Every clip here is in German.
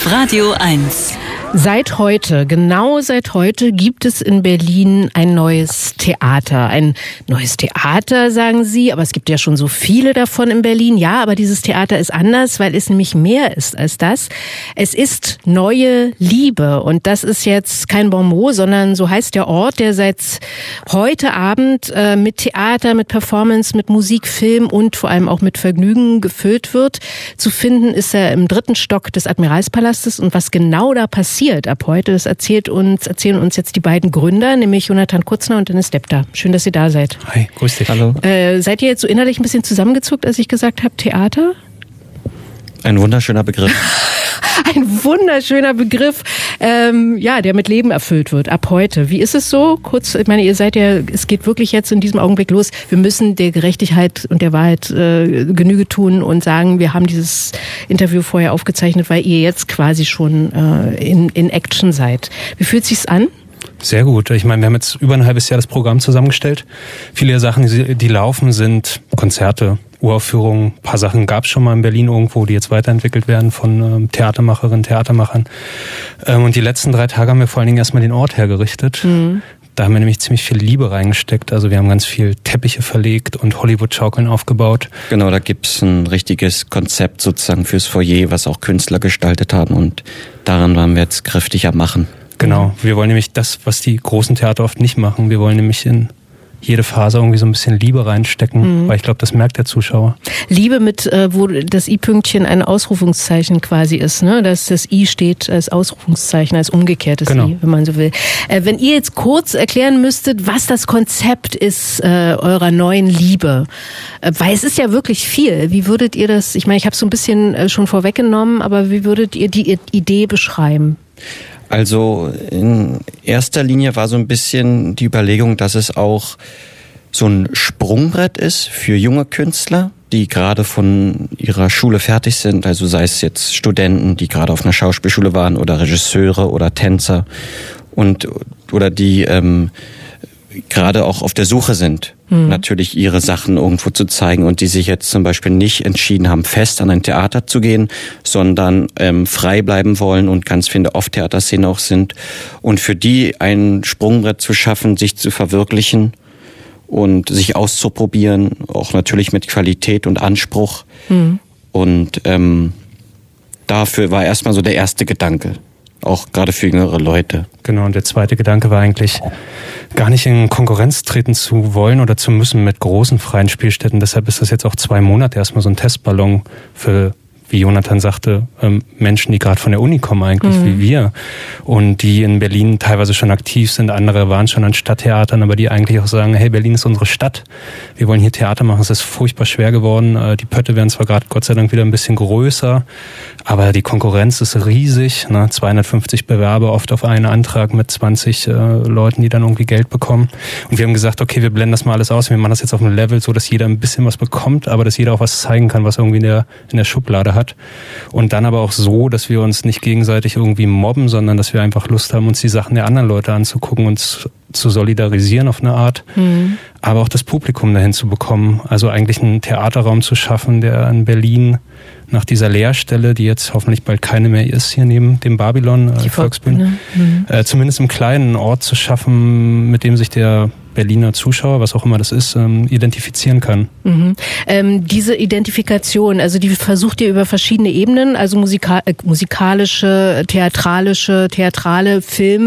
auf Radio 1. Genau seit heute gibt es in Berlin ein neues Theater. Ein neues Theater, sagen Sie, aber es gibt ja schon so viele davon in Berlin. Ja, aber dieses Theater ist anders, weil es nämlich mehr ist als das. Es ist Neue Liebe und das ist jetzt kein Bonmot, sondern so heißt der Ort, der seit heute Abend mit Theater, mit Performance, mit Musik, Film und vor allem auch mit Vergnügen gefüllt wird. Zu finden ist er im 3. Stock des Admiralspalastes und was genau da passiert ab heute, das erzählen uns jetzt die beiden Gründer, nämlich Jonathan Kutzner und Dennis Deppter. Schön, dass ihr da seid. Hi, grüß dich. Hallo. Seid ihr jetzt so innerlich ein bisschen zusammengezuckt, als ich gesagt habe, Theater? Ein wunderschöner Begriff. Ein wunderschöner Begriff, der mit Leben erfüllt wird, ab heute. Wie ist es so? Kurz, ich meine, ihr seid ja, es geht wirklich jetzt in diesem Augenblick los. Wir müssen der Gerechtigkeit und der Wahrheit Genüge tun und sagen, wir haben dieses Interview vorher aufgezeichnet, weil ihr jetzt quasi schon in Action seid. Wie fühlt sich's an? Sehr gut. Ich meine, wir haben jetzt über ein halbes Jahr das Programm zusammengestellt. Viele der Sachen, die laufen, sind Konzerte, Uraufführungen. Ein paar Sachen gab es schon mal in Berlin irgendwo, die jetzt weiterentwickelt werden von Theatermacherinnen, Theatermachern. Und die letzten 3 Tage haben wir vor allen Dingen erstmal den Ort hergerichtet. Mhm. Da haben wir nämlich ziemlich viel Liebe reingesteckt. Also wir haben ganz viel Teppiche verlegt und Hollywood-Schaukeln aufgebaut. Genau, da gibt's ein richtiges Konzept sozusagen fürs Foyer, was auch Künstler gestaltet haben. Und daran waren wir jetzt kräftig am Machen. Genau, wir wollen nämlich das, was die großen Theater oft nicht machen. Wir wollen nämlich in jede Phase irgendwie so ein bisschen Liebe reinstecken, weil ich glaube, das merkt der Zuschauer. Liebe mit, wo das I-Pünktchen ein Ausrufungszeichen quasi ist, ne? Dass das I steht als Ausrufungszeichen, als umgekehrtes I, wenn man so will. Wenn ihr jetzt kurz erklären müsstet, was das Konzept ist eurer neuen Liebe, weil es ist ja wirklich viel. Wie würdet ihr das, ich meine, ich habe es so ein bisschen schon vorweggenommen, aber wie würdet ihr die Idee beschreiben? Also in erster Linie war so ein bisschen die Überlegung, dass es auch so ein Sprungbrett ist für junge Künstler, die gerade von ihrer Schule fertig sind. Also sei es jetzt Studenten, die gerade auf einer Schauspielschule waren oder Regisseure oder Tänzer oder die gerade auch auf der Suche sind, natürlich ihre Sachen irgendwo zu zeigen und die sich jetzt zum Beispiel nicht entschieden haben, fest an ein Theater zu gehen, sondern frei bleiben wollen und ganz viele in der Off-Theater-Szene auch sind. Und für die ein Sprungbrett zu schaffen, sich zu verwirklichen und sich auszuprobieren, auch natürlich mit Qualität und Anspruch. Und dafür war erstmal so der erste Gedanke. Auch gerade für jüngere Leute. Genau, und der zweite Gedanke war eigentlich, gar nicht in Konkurrenz treten zu wollen oder zu müssen mit großen freien Spielstätten. Deshalb ist das jetzt auch 2 Monate erstmal so ein Testballon für, wie Jonathan sagte, Menschen, die gerade von der Uni kommen eigentlich, wie wir. Und die in Berlin teilweise schon aktiv sind. Andere waren schon an Stadttheatern, aber die eigentlich auch sagen, hey, Berlin ist unsere Stadt. Wir wollen hier Theater machen. Es ist furchtbar schwer geworden. Die Pötte werden zwar gerade Gott sei Dank wieder ein bisschen größer, aber die Konkurrenz ist riesig. 250 Bewerber oft auf einen Antrag mit 20 Leuten, die dann irgendwie Geld bekommen. Und wir haben gesagt, okay, wir blenden das mal alles aus. Wir machen das jetzt auf einem Level, so dass jeder ein bisschen was bekommt, aber dass jeder auch was zeigen kann, was irgendwie in der Schublade hat. Und dann aber auch so, dass wir uns nicht gegenseitig irgendwie mobben, sondern dass wir einfach Lust haben, uns die Sachen der anderen Leute anzugucken, uns zu solidarisieren auf eine Art, aber auch das Publikum dahin zu bekommen. Also eigentlich einen Theaterraum zu schaffen, der in Berlin nach dieser Leerstelle, die jetzt hoffentlich bald keine mehr ist, hier neben dem Babylon, die Volksbühne, zumindest im kleinen Ort zu schaffen, mit dem sich der Berliner Zuschauer, was auch immer das ist, identifizieren kann. Diese Identifikation, also die versucht ihr über verschiedene Ebenen, also musikalische, theatrale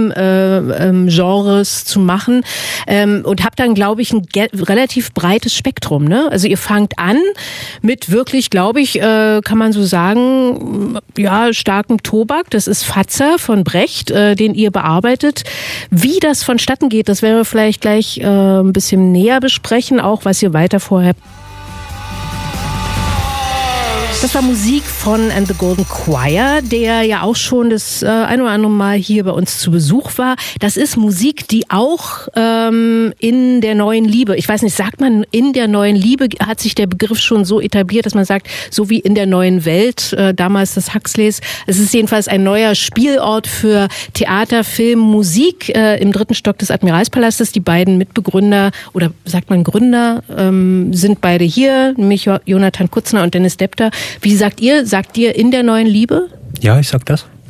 Filmgenres zu machen und habt dann, glaube ich, ein relativ breites Spektrum, ne? Also ihr fangt an mit wirklich, glaube ich, kann man so sagen, ja, starkem Tobak. Das ist Fatzer von Brecht, den ihr bearbeitet. Wie das vonstatten geht, das werden wir vielleicht gleich ein bisschen näher besprechen, auch was ihr weiter vorher. Das war Musik von And the Golden Choir, der ja auch schon das ein oder andere Mal hier bei uns zu Besuch war. Das ist Musik, die auch in der neuen Liebe, ich weiß nicht, sagt man in der neuen Liebe, hat sich der Begriff schon so etabliert, dass man sagt, so wie in der neuen Welt, damals das Huxleys. Es ist jedenfalls ein neuer Spielort für Theater, Film, Musik im 3. Stock des Admiralspalastes. Die beiden Mitbegründer, oder sagt man Gründer, sind beide hier, nämlich Jonathan Kutzner und Dennis Deppter. Wie sagt ihr? Sagt ihr in der neuen Liebe? Ja, ich sag das.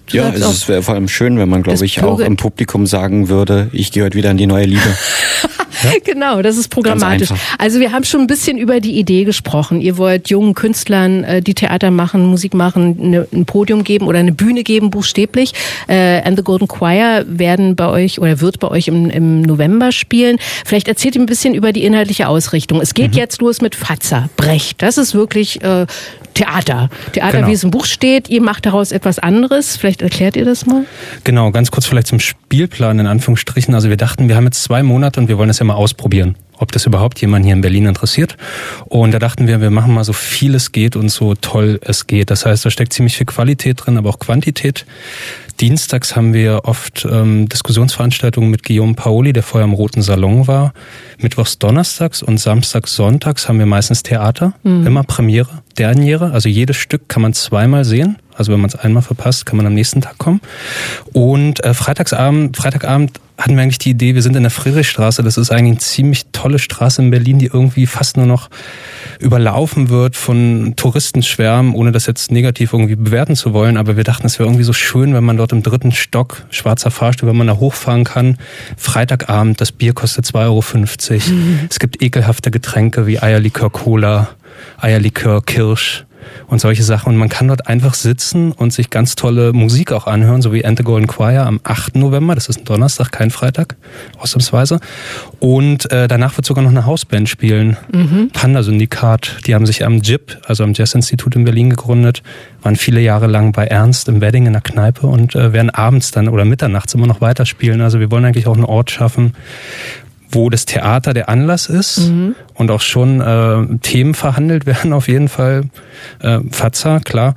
Ja, es wäre vor allem schön, wenn man, glaube ich, auch im Publikum sagen würde, ich gehe heute wieder in die neue Liebe. Ja? Genau, das ist programmatisch. Also wir haben schon ein bisschen über die Idee gesprochen. Ihr wollt jungen Künstlern, die Theater machen, Musik machen, ein Podium geben oder eine Bühne geben, buchstäblich. And the Golden Choir wird bei euch im November spielen. Vielleicht erzählt ihr ein bisschen über die inhaltliche Ausrichtung. Es geht jetzt los mit Fatzer, Brecht. Das ist wirklich Theater. Genau. Wie es im Buch steht. Ihr macht daraus etwas anderes. Vielleicht erklärt ihr das mal? Genau, ganz kurz vielleicht zum Spielplan in Anführungsstrichen. Also wir dachten, wir haben jetzt 2 Monate und wir wollen das ja mal ausprobieren, ob das überhaupt jemand hier in Berlin interessiert. Und da dachten wir machen mal so viel es geht und so toll es geht. Das heißt, da steckt ziemlich viel Qualität drin, aber auch Quantität. Dienstags haben wir oft Diskussionsveranstaltungen mit Guillaume Paoli, der vorher im Roten Salon war. Mittwochs, Donnerstags und Samstags, Sonntags haben wir meistens Theater. Immer Premiere, Derniere. Also jedes Stück kann man 2-mal sehen. Also wenn man es einmal verpasst, kann man am nächsten Tag kommen. Und Freitagabend hatten wir eigentlich die Idee, wir sind in der Friedrichstraße. Das ist eigentlich eine ziemlich tolle Straße in Berlin, die irgendwie fast nur noch überlaufen wird von Touristenschwärmen, ohne das jetzt negativ irgendwie bewerten zu wollen. Aber wir dachten, es wäre irgendwie so schön, wenn man dort im 3. Stock, schwarzer Fahrstuhl, wenn man da hochfahren kann. Freitagabend, das Bier kostet 2,50 €. Es gibt ekelhafte Getränke wie Eierlikör Cola, Eierlikör Kirsch und solche Sachen. Und man kann dort einfach sitzen und sich ganz tolle Musik auch anhören, so wie And the Golden Choir am 8. November. Das ist ein Donnerstag, kein Freitag, ausnahmsweise. Und danach wird sogar noch eine Hausband spielen. Panda-Syndikat. Die haben sich am JIP, also am Jazz-Institut in Berlin gegründet, waren viele Jahre lang bei Ernst im Wedding in der Kneipe und werden abends dann oder mitternachts immer noch weiterspielen. Also wir wollen eigentlich auch einen Ort schaffen, wo das Theater der Anlass ist und auch schon Themen verhandelt werden, auf jeden Fall. Fatzer, klar.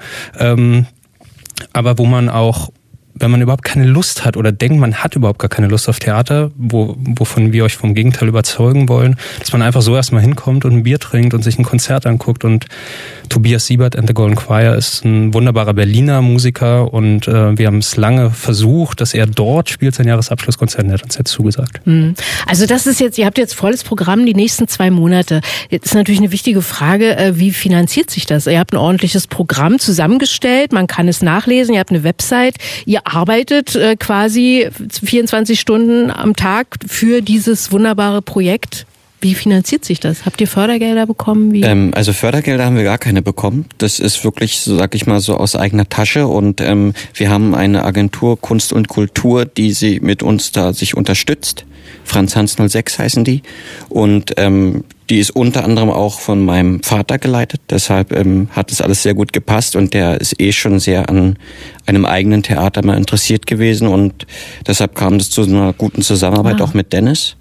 Aber wo man auch, wenn man überhaupt keine Lust hat oder denkt, man hat überhaupt gar keine Lust auf Theater, wovon wir euch vom Gegenteil überzeugen wollen, dass man einfach so erstmal hinkommt und ein Bier trinkt und sich ein Konzert anguckt. Und Tobias Siebert and the Golden Choir ist ein wunderbarer Berliner Musiker und wir haben es lange versucht, dass er dort spielt, sein Jahresabschlusskonzert, und er hat uns jetzt zugesagt. Also das ist jetzt, ihr habt jetzt volles Programm die nächsten 2 Monate. Jetzt ist natürlich eine wichtige Frage, wie finanziert sich das? Ihr habt ein ordentliches Programm zusammengestellt, man kann es nachlesen, ihr habt eine Website, ihr arbeitet quasi 24 Stunden am Tag für dieses wunderbare Projekt. Wie finanziert sich das? Habt ihr Fördergelder bekommen? Also Fördergelder haben wir gar keine bekommen. Das ist wirklich, so sag ich mal, so aus eigener Tasche. Und wir haben eine Agentur Kunst und Kultur, die sie mit uns da sich unterstützt. Franz Hans 06 heißen die. Und die ist unter anderem auch von meinem Vater geleitet. Deshalb hat es alles sehr gut gepasst. Und der ist schon sehr an einem eigenen Theater mal interessiert gewesen. Und deshalb kam es zu einer guten Zusammenarbeit auch mit Dennis.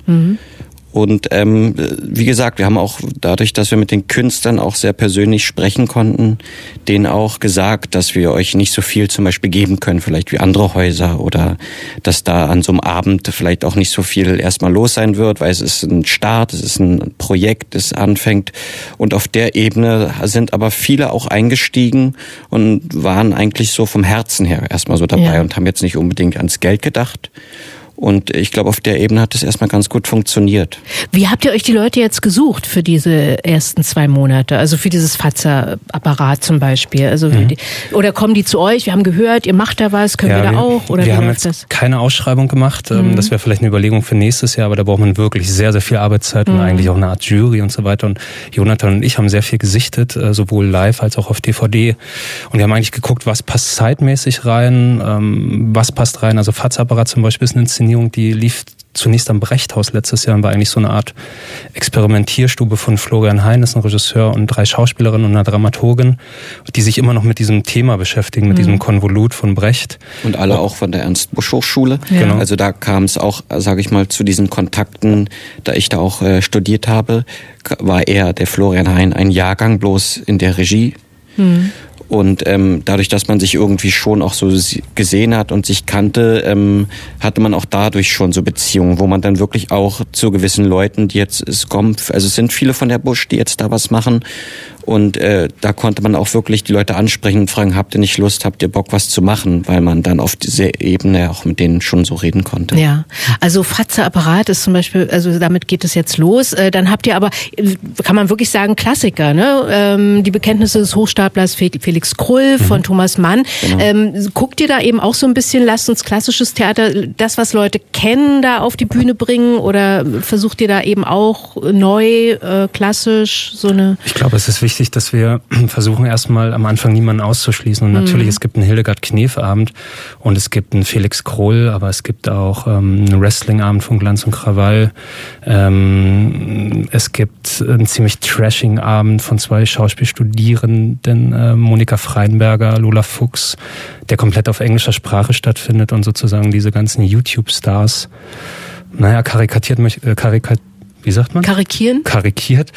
Und wie gesagt, wir haben auch dadurch, dass wir mit den Künstlern auch sehr persönlich sprechen konnten, denen auch gesagt, dass wir euch nicht so viel zum Beispiel geben können, vielleicht wie andere Häuser, oder dass da an so einem Abend vielleicht auch nicht so viel erstmal los sein wird, weil es ist ein Start, es ist ein Projekt, das anfängt. Und auf der Ebene sind aber viele auch eingestiegen und waren eigentlich so vom Herzen her erstmal so dabei und haben jetzt nicht unbedingt ans Geld gedacht. Und ich glaube, auf der Ebene hat es erstmal ganz gut funktioniert. Wie habt ihr euch die Leute jetzt gesucht für diese ersten 2 Monate? Also für dieses Fatzer-Apparat zum Beispiel? Also oder kommen die zu euch? Wir haben gehört, ihr macht da was, können wir da auch? Oder wir haben jetzt keine Ausschreibung gemacht. Das wäre vielleicht eine Überlegung für nächstes Jahr, aber da braucht man wirklich sehr, sehr viel Arbeitszeit und eigentlich auch eine Art Jury und so weiter. Und Jonathan und ich haben sehr viel gesichtet, sowohl live als auch auf DVD. Und wir haben eigentlich geguckt, was passt zeitmäßig rein, was passt rein. Also Fatzer-Apparat zum Beispiel ist eine Inszenierung, die lief zunächst am Brechthaus letztes Jahr und war eigentlich so eine Art Experimentierstube von Florian Hein, ist ein Regisseur, und 3 Schauspielerinnen und einer Dramaturgin, die sich immer noch mit diesem Thema beschäftigen, mit diesem Konvolut von Brecht. Und alle auch von der Ernst-Busch-Hochschule. Ja. Genau. Also da kam es auch, sage ich mal, zu diesen Kontakten, da ich da auch studiert habe, war er, der Florian Hein, ein Jahrgang bloß in der Regie. Und dadurch, dass man sich irgendwie schon auch so gesehen hat und sich kannte, hatte man auch dadurch schon so Beziehungen, wo man dann wirklich auch zu gewissen Leuten, die jetzt kommen, also es sind viele von der Busch, die jetzt da was machen. Und da konnte man auch wirklich die Leute ansprechen und fragen, habt ihr nicht Lust, habt ihr Bock, was zu machen? Weil man dann auf dieser Ebene auch mit denen schon so reden konnte. Ja, also Fratze Apparat ist zum Beispiel, also damit geht es jetzt los. Dann habt ihr aber, kann man wirklich sagen, Klassiker, ne? Die Bekenntnisse des Hochstaplers Felix Krull von Thomas Mann. Genau. Guckt ihr da eben auch so ein bisschen, lasst uns klassisches Theater, das, was Leute kennen, da auf die Bühne bringen? Oder versucht ihr da eben auch neu, klassisch, so eine... Ich glaube, es ist wichtig, dass wir versuchen, erstmal am Anfang niemanden auszuschließen. Und natürlich, es gibt einen Hildegard-Knef-Abend und es gibt einen Felix Krull, aber es gibt auch einen Wrestling-Abend von Glanz und Krawall. Es gibt einen ziemlich trashigen Abend von 2 Schauspielstudierenden, Monika Freinberger, Lola Fuchs, der komplett auf englischer Sprache stattfindet und sozusagen diese ganzen YouTube-Stars, wie sagt man? Karikiert.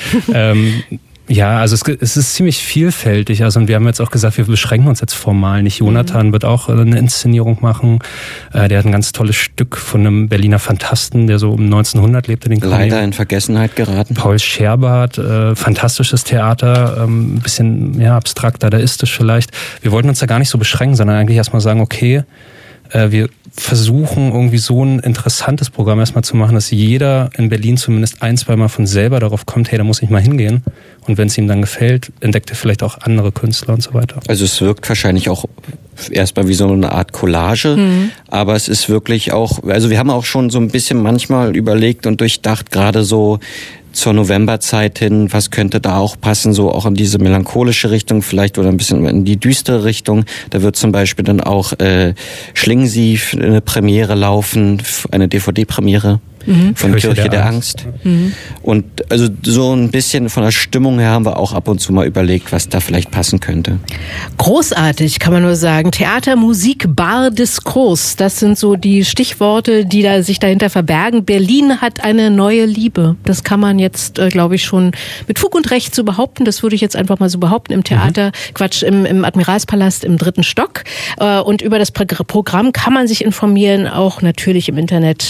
Ja, also es ist ziemlich vielfältig. Also und wir haben jetzt auch gesagt, wir beschränken uns jetzt formal nicht. Jonathan wird auch eine Inszenierung machen. Der hat ein ganz tolles Stück von einem Berliner Phantasten, der so um 1900 lebte. Den leider in Vergessenheit geraten. Paul Scherbart, fantastisches Theater, ein bisschen abstrakt, dadaistisch vielleicht. Wir wollten uns da gar nicht so beschränken, sondern eigentlich erstmal sagen, okay, wir versuchen irgendwie so ein interessantes Programm erstmal zu machen, dass jeder in Berlin zumindest 1-2 Mal von selber darauf kommt, hey, da muss ich mal hingehen. Und wenn es ihm dann gefällt, entdeckt er vielleicht auch andere Künstler und so weiter. Also es wirkt wahrscheinlich auch erstmal wie so eine Art Collage, aber es ist wirklich auch, also wir haben auch schon so ein bisschen manchmal überlegt und durchdacht, gerade so zur Novemberzeit hin, was könnte da auch passen, so auch in diese melancholische Richtung vielleicht oder ein bisschen in die düstere Richtung. Da wird zum Beispiel dann auch Schlingensief eine Premiere laufen, eine DVD-Premiere. Von Kirche der Angst. Und also so ein bisschen von der Stimmung her haben wir auch ab und zu mal überlegt, was da vielleicht passen könnte. Großartig, kann man nur sagen. Theater, Musik, Bar, Diskurs. Das sind so die Stichworte, die da sich dahinter verbergen. Berlin hat eine neue Liebe. Das kann man jetzt, glaube ich, schon mit Fug und Recht so behaupten. Das würde ich jetzt einfach mal so behaupten. Im Theater, im Admiralspalast im 3. Stock. Und über das Programm kann man sich informieren, auch natürlich im Internet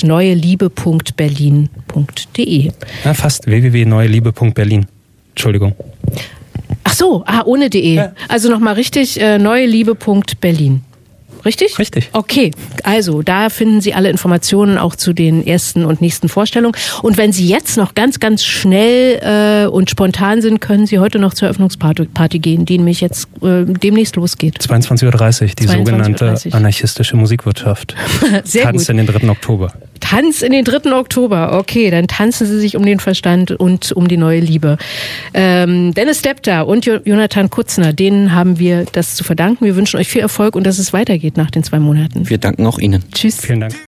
neueliebe.berlin.de. Ja, fast www.neueliebe.berlin. Entschuldigung. Ach so, ohne de. Ja. Also nochmal richtig, neueliebe.berlin. Richtig? Richtig. Okay, also da finden Sie alle Informationen auch zu den ersten und nächsten Vorstellungen. Und wenn Sie jetzt noch ganz, ganz schnell und spontan sind, können Sie heute noch zur Eröffnungsparty gehen, die nämlich jetzt demnächst losgeht. 22:30 Uhr, die sogenannte anarchistische Musikwirtschaft. Sehr Tanz gut. in den 3. Oktober. Tanz in den 3. Oktober. Okay, dann tanzen Sie sich um den Verstand und um die neue Liebe. Dennis Depter und Jonathan Kutzner, denen haben wir das zu verdanken. Wir wünschen euch viel Erfolg und dass es weitergeht nach den 2 Monaten. Wir danken auch Ihnen. Tschüss. Vielen Dank.